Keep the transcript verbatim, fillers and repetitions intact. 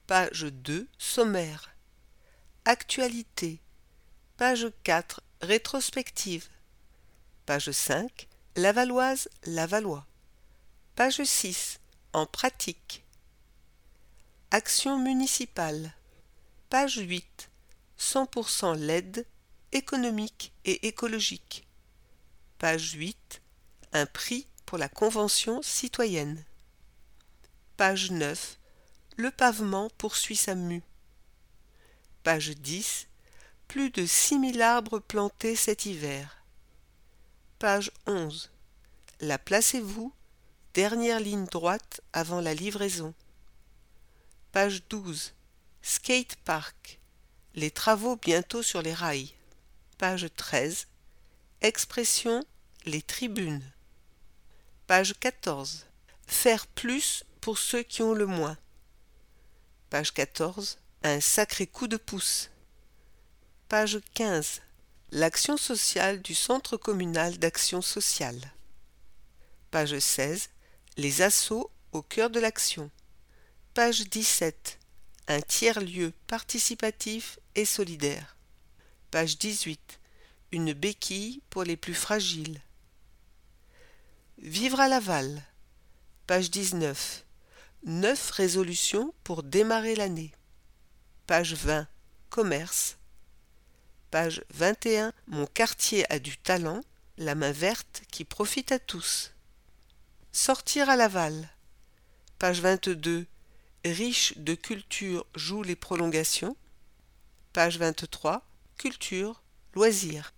Page deux, sommaire. Actualité. Page quatre, rétrospective. Page cinq, Lavalloise, Lavallois. Page six, en pratique. Action municipale. Page huit, cent pour cent L E D, économique et écologique. Page huit, un prix pour la Convention citoyenne. Page neuf, le pavement poursuit sa mue. Page dix, plus de six mille arbres plantés cet hiver. Page onze, la placez-vous, dernière ligne droite avant la livraison. Page douze, skate park, les travaux bientôt sur les rails. Page treize, expression, les tribunes. Page quatorze, faire plus pour ceux qui ont le moins. Page quatorze, un sacré coup de pouce. Page quinze, l'action sociale du Centre communal d'action sociale. Page seize, les assos au cœur de l'action. Page dix-sept, un tiers-lieu participatif et solidaire. Page dix-huit, une béquille pour les plus fragiles. Vivre à Laval. Page dix-neuf, neuf résolutions pour démarrer l'année. Page vingt, commerce. Page vingt et un, mon quartier a du talent, la main verte qui profite à tous. Sortir à Laval. Page vingt-deux, riche de culture joue les prolongations. Page vingt-trois, culture, loisirs.